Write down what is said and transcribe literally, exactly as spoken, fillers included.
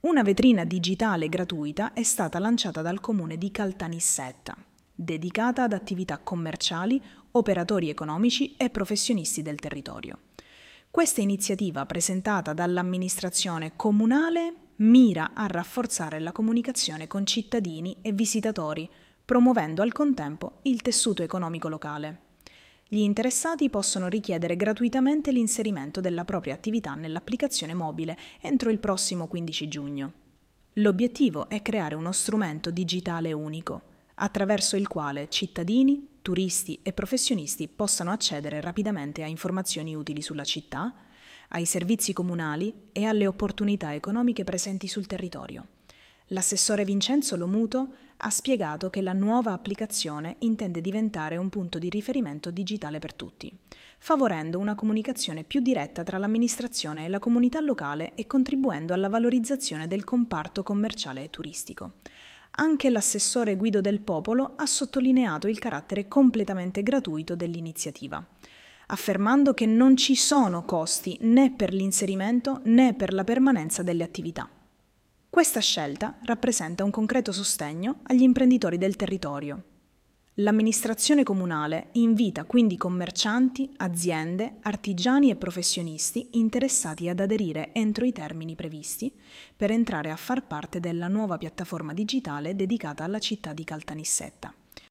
Una vetrina digitale gratuita è stata lanciata dal comune di Caltanissetta, dedicata ad attività commerciali, operatori economici e professionisti del territorio. Questa iniziativa, presentata dall'amministrazione comunale, mira a rafforzare la comunicazione con cittadini e visitatori, promuovendo al contempo il tessuto economico locale. Gli interessati possono richiedere gratuitamente l'inserimento della propria attività nell'applicazione mobile entro il prossimo quindici giugno. L'obiettivo è creare uno strumento digitale unico, attraverso il quale cittadini, turisti e professionisti possano accedere rapidamente a informazioni utili sulla città, ai servizi comunali e alle opportunità economiche presenti sul territorio. L'assessore Vincenzo Lomuto ha spiegato che la nuova applicazione intende diventare un punto di riferimento digitale per tutti, favorendo una comunicazione più diretta tra l'amministrazione e la comunità locale e contribuendo alla valorizzazione del comparto commerciale e turistico. Anche l'assessore Guido Del Popolo ha sottolineato il carattere completamente gratuito dell'iniziativa, affermando che non ci sono costi né per l'inserimento né per la permanenza delle attività. Questa scelta rappresenta un concreto sostegno agli imprenditori del territorio. L'amministrazione comunale invita quindi commercianti, aziende, artigiani e professionisti interessati ad aderire entro i termini previsti per entrare a far parte della nuova piattaforma digitale dedicata alla città di Caltanissetta.